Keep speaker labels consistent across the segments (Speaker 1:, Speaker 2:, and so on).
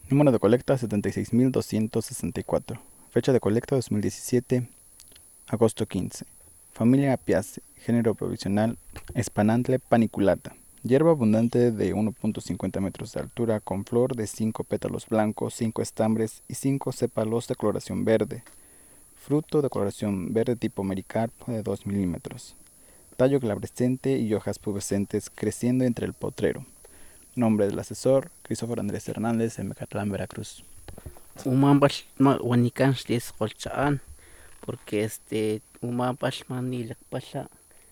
Speaker 1: Número de colecta 76.264. Fecha de colecta 2017, agosto 15. Familia Apiaceae. Género provisional Espanantle paniculata. Hierba abundante de 1.50 metros de altura con flor de 5 pétalos blancos, 5 estambres y 5 sépalos de coloración verde. Fruto de coloración verde tipo mericarpo de 2 milímetros. Tallo glabrescente y hojas pubescentes creciendo entre el potrero. Nombre del asesor, Cristóforo Andrés Hernández, en Mecatlán, Veracruz.
Speaker 2: Umampal wanikan xlisqolcha'an porque umampal manilakpala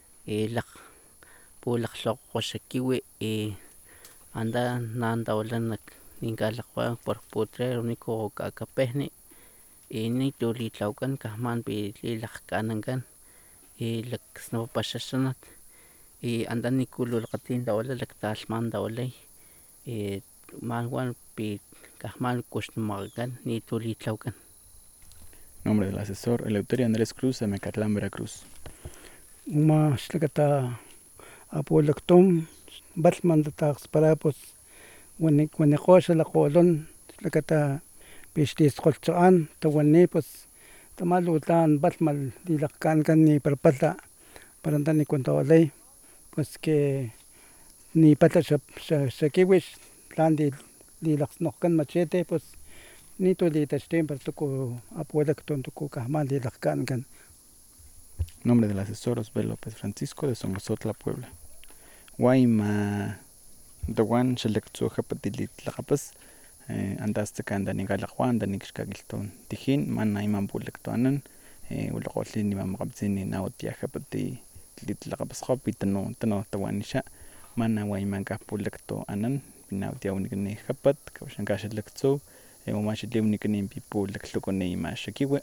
Speaker 2: pulaqlhoqoxakiwi anda nantawalanak ninkalaqwan por potrero niko kakapehni nitolitlaukan kahmanpi lilaqk'anankan laksnopapaxaxanat anda nikululqatin tawala laktalhman tawalay malwan kahman kuxnamaqakan nitolitlaukan.
Speaker 1: Nombre del asesor, Eleuterio Andrés Cruz, de Mecatlán, Veracruz.
Speaker 3: Uma xlakata apolaktom balman tataqsparapos waniqoxa laqolon xlakata pixtisqolcha'an tawani pues tamalutlan balmal lilaqkankan ni parpatla paranta nikuntawalay pues que nipatla xakiwix tlan lilaqsnoqkan machete pues nitolitaxtin para tuku apolaktom tuku kahman lilaqkankan.
Speaker 1: Nombre del asesor, Osbel López Francisco, de Somozotla, Puebla. Guayma Dawan Xelectzu Japatitlaqapas Andasta Kanda Nigalaqwan, Danixkagilton Tijin, Mana Iman Pulektoanan, Ulaqolin Imamaqabzini Nautia Japati Litlaqapasqopi Tano Tawanisha, Mana Guaymanka Pulektoanan, Pinautia Unikani Japat, Kaushankaxelectzu, Umashiliunikani Pipulektlukone Imashakiwe,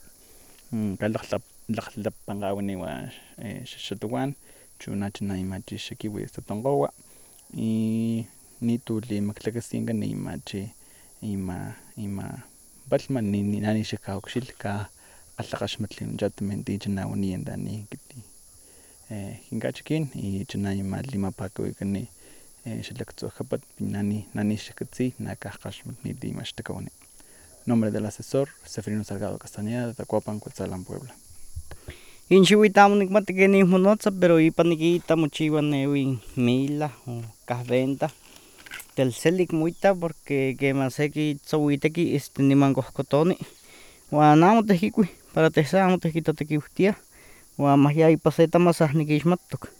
Speaker 1: Laqlapangawaniwa Shatuan, Chunachana Imachi Shakiwe Satongowa, y nituli maklakasinkan imachi ima balman ni nani xikauxil ka qallaqaxmatli chatamente chanawani andani kiti hinkachikin y chanay malimapakawikani xilaktzoj japat nani xikatzi nakajqaxmatni timachtakawani. Nombre del asesor, Seferino Salgado Castañeda, de Tacuapan, Cuetzalan, Puebla.
Speaker 2: Inxiuitamo nikmati ken nihmonotza pero ipan nikita mochiua newi mila o kahventa telselik moita porque keman seki tzowiteki niman kohkotoni uan amo tehkikuih para tehsa amo tehkitatekiuhtia uan mahya ipa se tamasaj nikixmatok.